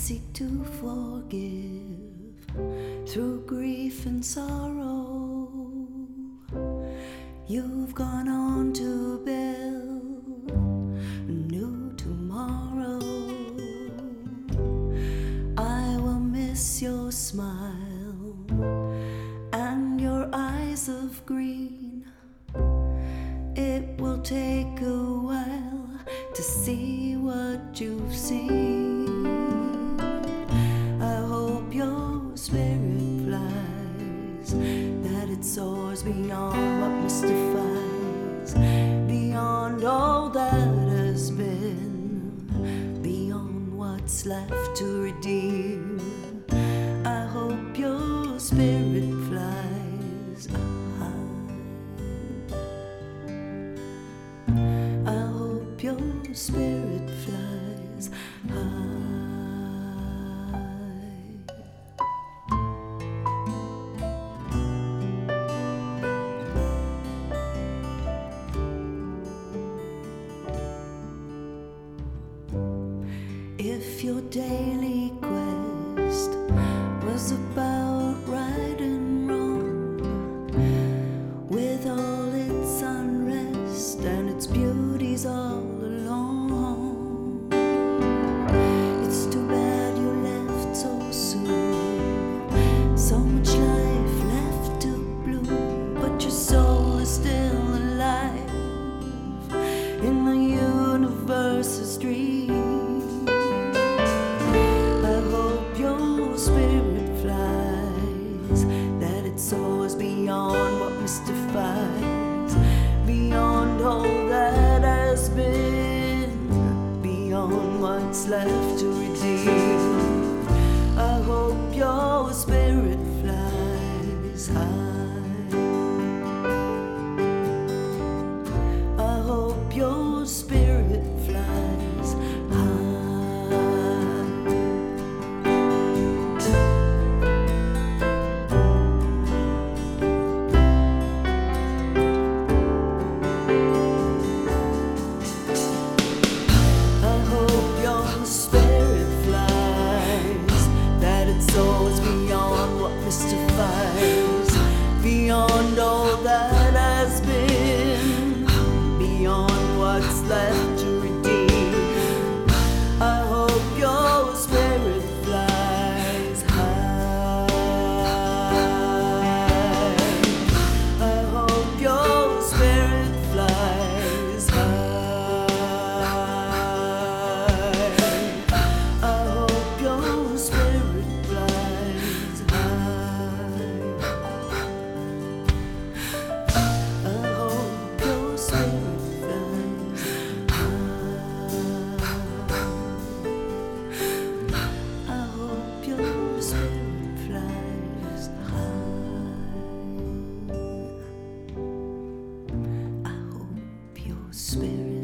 seek to forgive through grief and sorrow. You've gone on to build a new tomorrow. I will miss your smile and your eyes of green. It will take a while to see what you've seen. I hope your spirit flies, that it soars beyond what mystifies, beyond all that has been, beyond what's left to redeem. I hope your spirit flies high. I hope your spirit flies high. If your daily quest was about right and wrong, with all its unrest and its beauties all along, it's too bad you left so soon. So much life left to bloom, but your soul is still alive in the universe's dream. Spirit flies, that it soars beyond what mystifies, beyond all that has been, beyond what's left to redeem. I hope your spirit flies high. I hope your spirit flies high. Soars beyond what mystifies, beyond all that has been, beyond what's left to redeem. I hope your spirit flies high. I hope your spirit flies high. I hope your spirit flies high. I hope your spirit flies high. I hope your spirit flies high. I hope your spirit